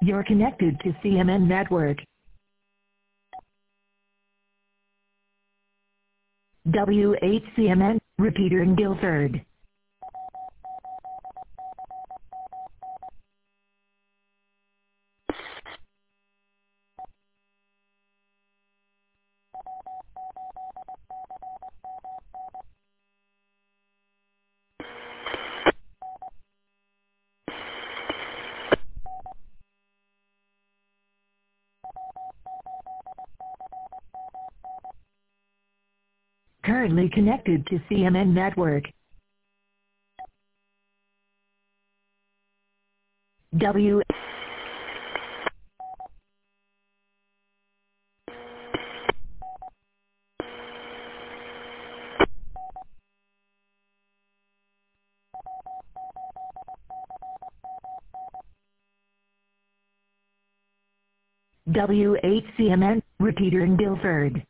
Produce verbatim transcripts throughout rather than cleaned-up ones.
You're connected to C M N Network. W eight C M N, repeater in Guilford. Currently connected to C M N Network. W W eight C M N, repeater in Guilford.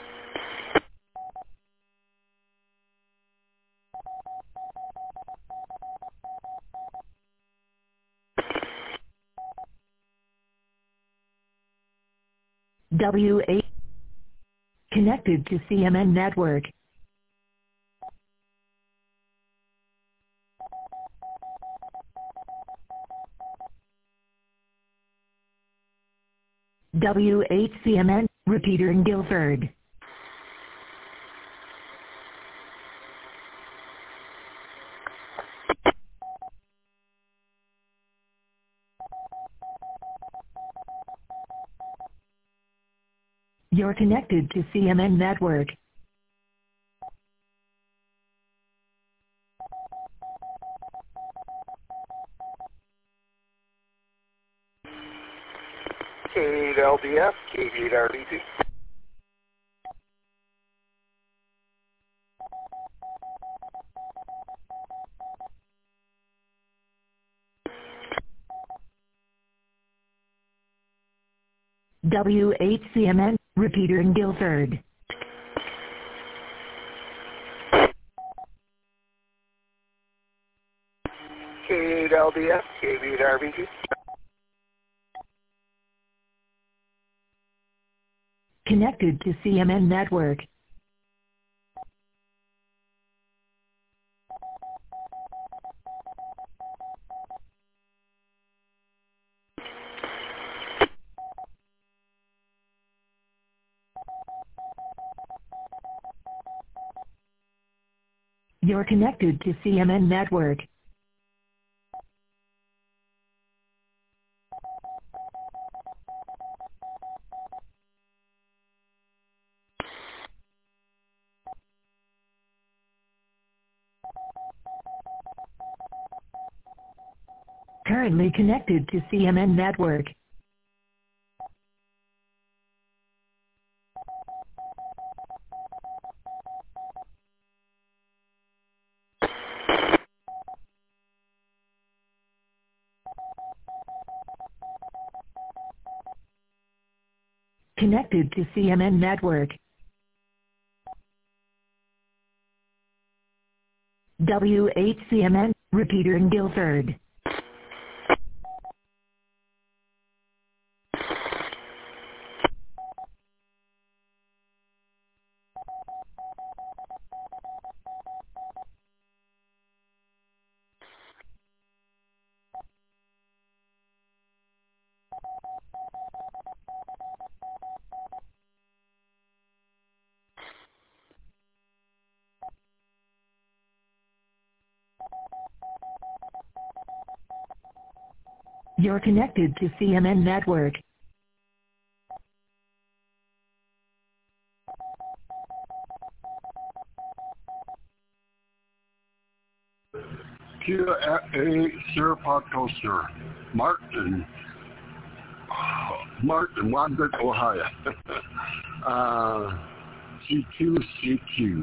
W eight connected to C M N Network. W eight C M N, repeater in Guilford. You're connected to C M N Network. K eight L D F, K eight R D T. W eight C M N, repeater in Guilford. K eight L D F, K eight R B T. Connected to C M N Network. You're connected to C M N Network. Currently connected to C M N Network. Connected to C M N Network. W eight C M N, repeater in Guilford. You're connected to C M N Network. Q A Sir Toaster, Martin, Martin, Wandert, Ohio. uh, C Q C Q.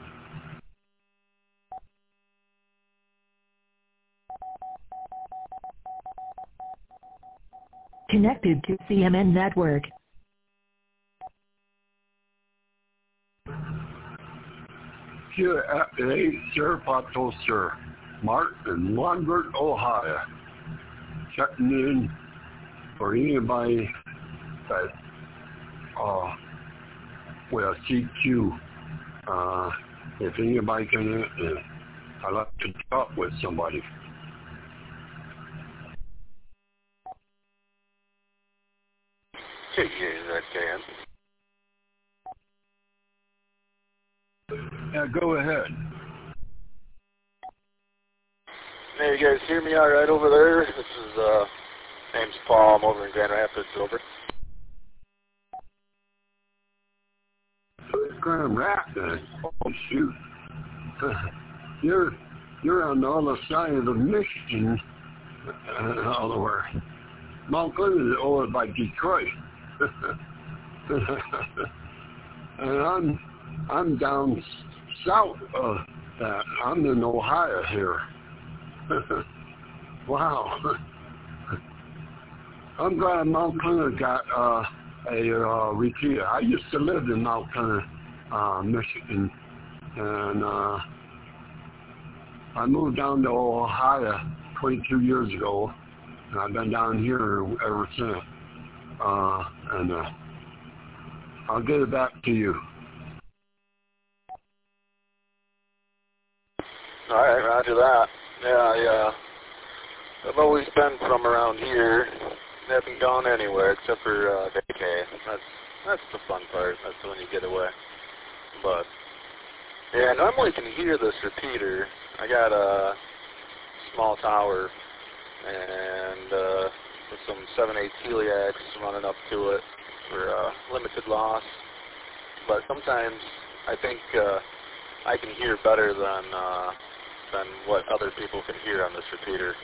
Connected to C M N Network. Q A Sir Toaster, Martin, Wandert, Ohio. Checking in for anybody that uh, with a C Q, uh, if anybody can, uh, I'd like to talk with somebody. K E A Z K N. Yeah, go ahead. Hey, you guys hear me all right over there? This is, uh, name's Paul. I'm over in Grand Rapids, over. Grand Rapids? Oh, shoot. you're, you're on the other side of the Michigan, uh, all over. Mount Clemens is over by Detroit. And I'm, I'm down south of that. I'm in Ohio here. Wow. I'm glad Mount Clemens got uh, a uh, repeater. I used to live in Mount Clemens, uh, Michigan, and uh, I moved down to Ohio twenty-two years ago, and I've been down here ever since. Uh, and uh, I'll get it back to you. All right, roger that. Yeah, I, uh, I've always been from around here. Haven't gone anywhere except for uh, vacay. That's that's the fun part. That's when you get away. But yeah, normally you can hear this repeater. I got a small tower and uh, with some seven eight Teliacs running up to it for uh, limited loss. But sometimes I think uh, I can hear better than uh, than what other people can hear on this repeater.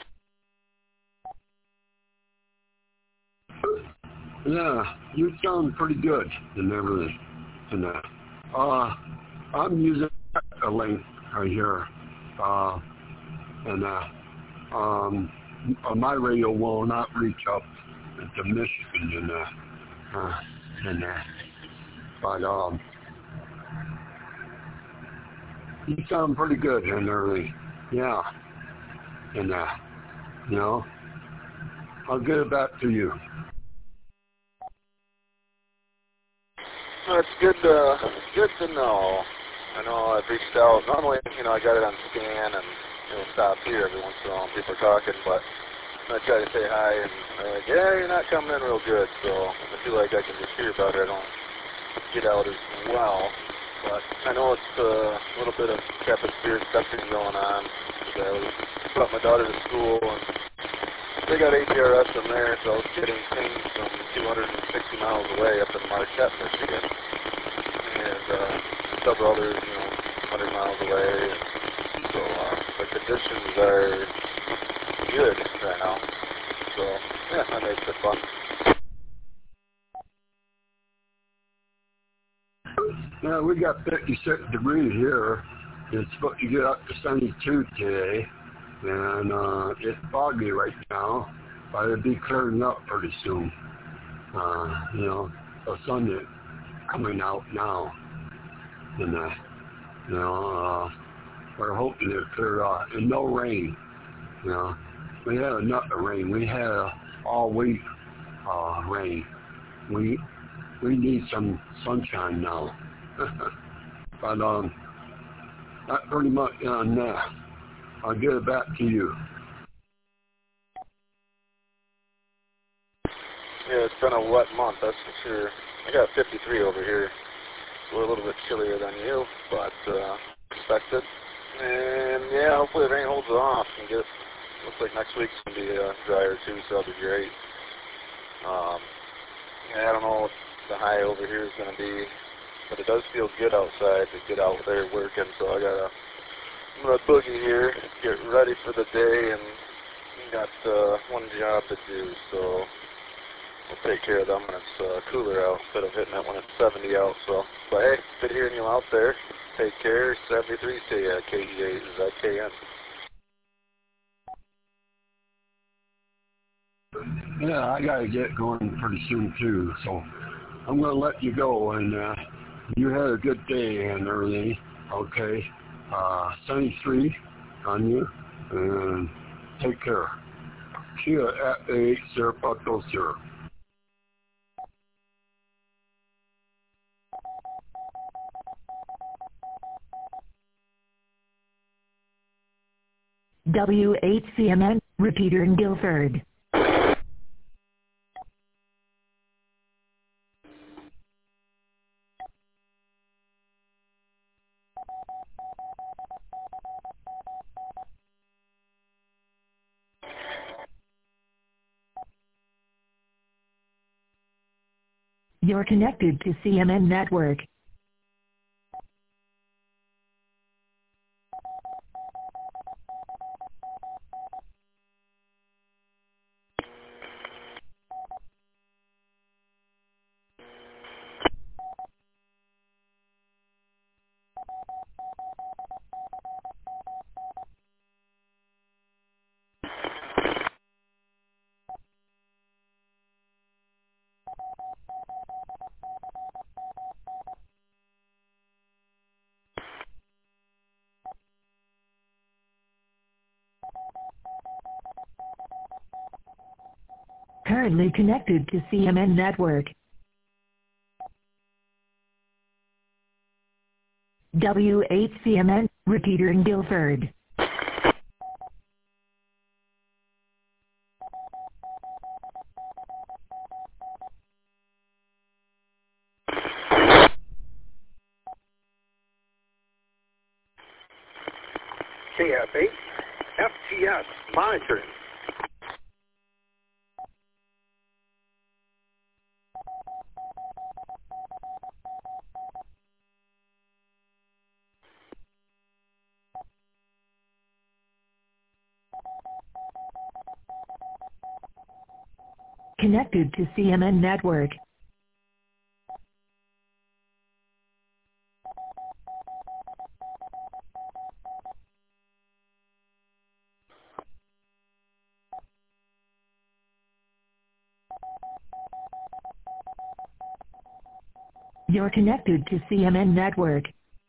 Yeah, you sound pretty good and everything. And uh, uh, I'm using a link right here, uh, and uh, um, my radio will not reach up to Michigan, and uh, uh, and uh, but um, you sound pretty good and everything. Yeah, and uh, you know, I'll get it back to you. Well, it's good to, good to know. I know I've reached out. Normally, you know, I got it on scan and it'll stop here every once in a while when people are talking, but I try to say hi and they're like, yeah, you're not coming in real good, so I feel like I can just hear better. I don't get out as well, but I know it's uh, a little bit of Catholic spirit testing going on. I was brought my daughter to school and they got A P R S in there, so I was getting pings from two hundred sixty miles away up in Marquette, Michigan, and uh, several others, you know, one hundred miles away. And so uh, the conditions are good right now. So yeah, that makes it fun. Yeah, we got fifty-six degrees here. It's supposed to get up to seventy-two today. And uh, it's foggy right now, but it'll be clearing up pretty soon. Uh, you know, the sun is coming out now, and uh, you know, uh, we're hoping it'll clear up. And no rain. You know, we had enough of rain. We had uh, all week uh, rain. We we need some sunshine now. But um, that's pretty much on that. I'll get it back to you. Yeah, it's been a wet month, that's for sure. I got fifty-three over here. So we're a little bit chillier than you, but uh, expected. And yeah, hopefully the rain holds it off and get. Looks like next week's gonna be uh, drier too, so that'll be great. Um, yeah, I don't know what the high over here is gonna be, but it does feel good outside to get out there working. So I gotta. I'm going to boogie here, get ready for the day, and got uh, one job to do, so we'll take care of them when it's uh, cooler out instead of hitting it when it's seventy out. So, but hey, good hearing you out there. Take care. seventy-three to you, K E A Z K N. Yeah, I got to get going pretty soon too, so I'm going to let you go, and uh, you had a good day and everything, okay? Uh, seventy-three on you, and take care. Kia at eight, Sir Paco, sir. W eight C M N, repeater in Guilford. You're connected to C M N Network. Currently connected to C M N Network. W eight C M N, repeater in Guilford. K F eight, F T S monitoring. Connected to C M N Network. You're connected to C M N Network.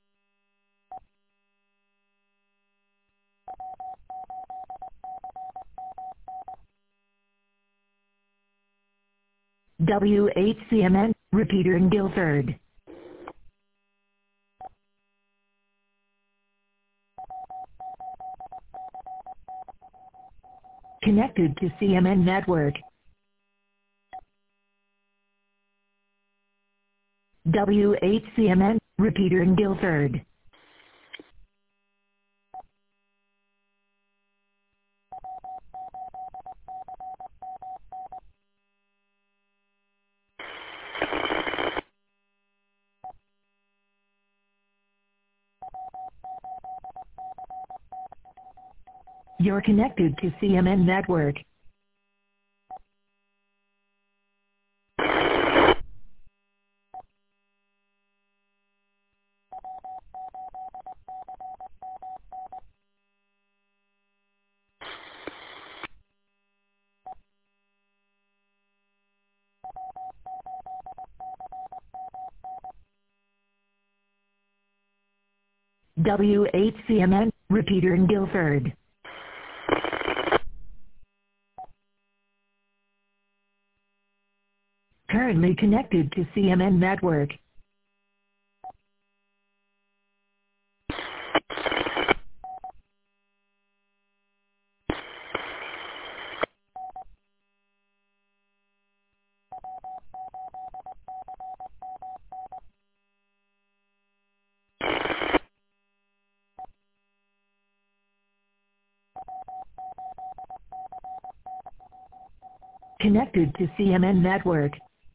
W eight C M N, repeater in Guilford. Connected to C M N Network. W eight C M N, repeater in Guilford. You're connected to C M N Network. W eight C M N, repeater in Guilford. Currently connected to C M N Network. Connected to C M N Network.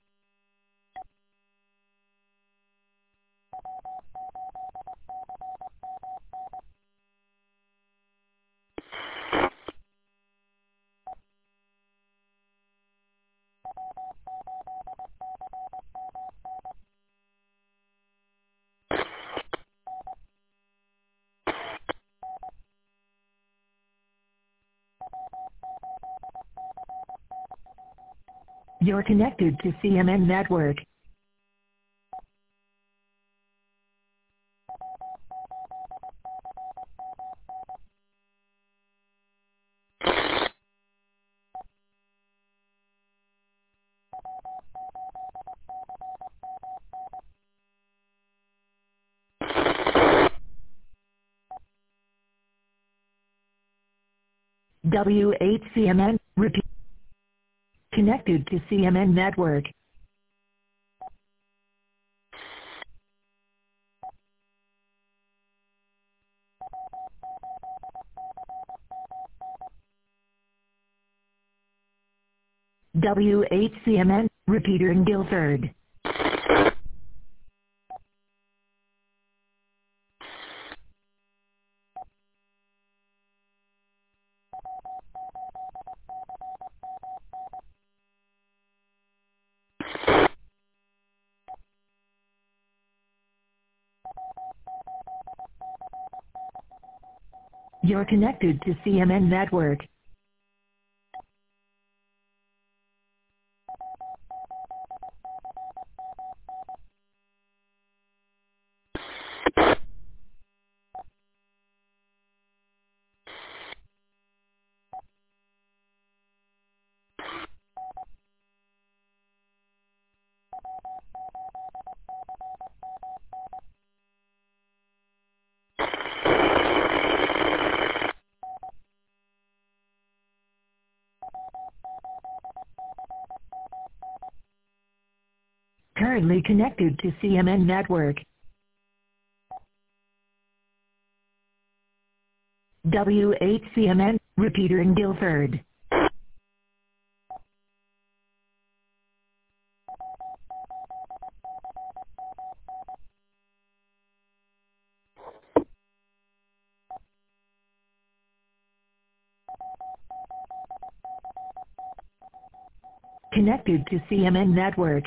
You're connected to C M N Network. W eight C M N, repeat. Connected to C M N network. W eight C M N, repeater in Guilford. You're connected to C M N network. Currently connected to C M N network. W eight C M N, repeater in Guilford. Connected to C M N network.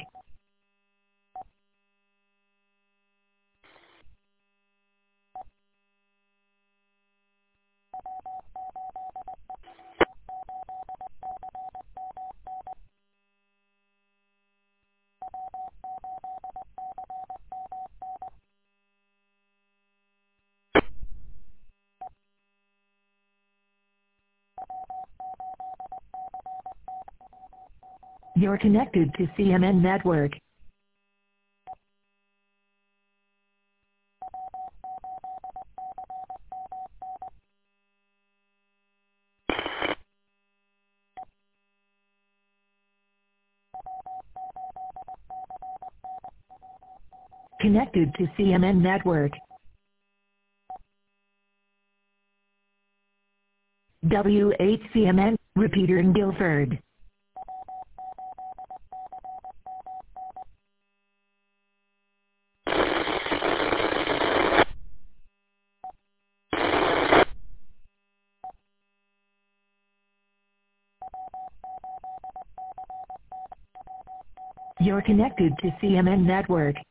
You're connected to C M N network. Connected to C M N network. W eight C M N, repeater in Guilford. You're connected to C M N network.